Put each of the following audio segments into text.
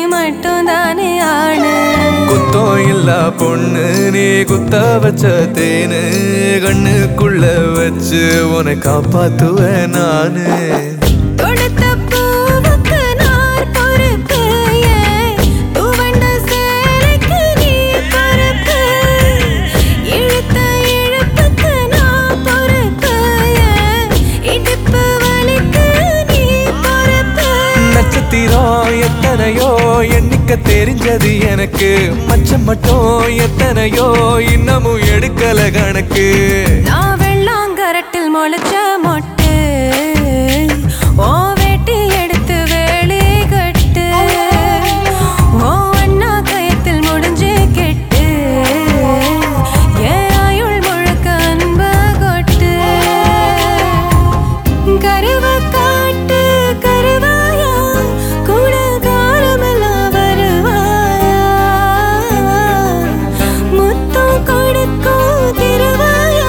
மட்டும் தானே ஆணு. குத்தம் இல்ல பொண்ணு நீ குத்த வச்ச தேனு கண்ணுக்குள்ள வச்சு உன்னை காப்பாத்துவேன் நானு. தொடுத்த பூவுக்கு நார் பொறுப்பு, துவண்ட சேலைக்கு நீ பொறுப்பு, இழுத்த இழுப்புக்கு நான் பொறுப்பு, இடுப்பு வலிக்கு நீ பொறுப்பு. நட்சத்திரம் எத்தனையோ எண்ணிக்க தெரிஞ்சது எனக்கு, மச்சம் மட்டும் எத்தனையோ இன்னமும் எடுக்கல கணக்கு. நான் வெள்ளாங்கரட்டில் முளைச்ச மொட்டு, ஓ வேட்டி எடுத்து வேலி கட்டு, ஓ அண்ணா கயத்தில் முடிஞ்சு கெட்டு, ஏன் ஆயுள் முழுக்க அன்ப கொட்டு. கருவ காட்டு கருவாயா, கூட காலமெல்லாம் வருவாயா, முத்தம் கொடுக்கும் திருவாயா.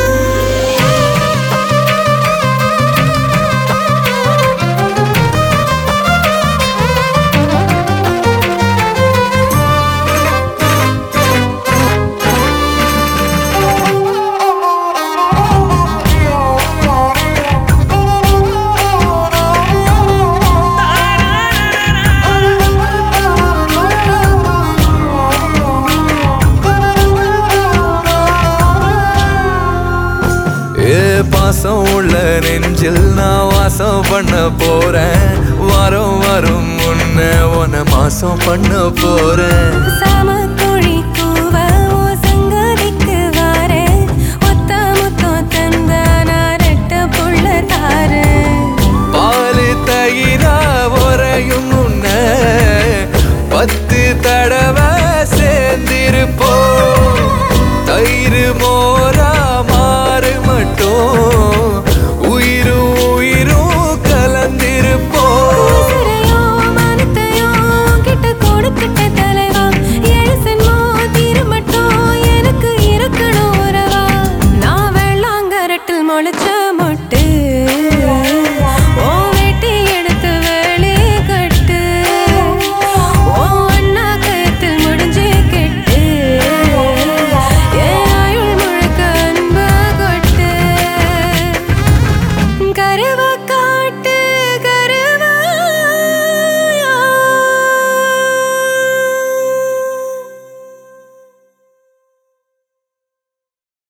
பாசம் உள்ள நெஞ்சில் நான் வாசம் பண்ண போறேன், வாரம் வரும் முன்ன உன்னை மாசம் பண்ண போறேன். சாமக்குழி கூவ ஓ சங்கதிக்கு வாரேன், ஒத்த முத்தம் தந்த நான் ரெட்ட புள்ள தாரேன். பாலு தயிரா உரையும்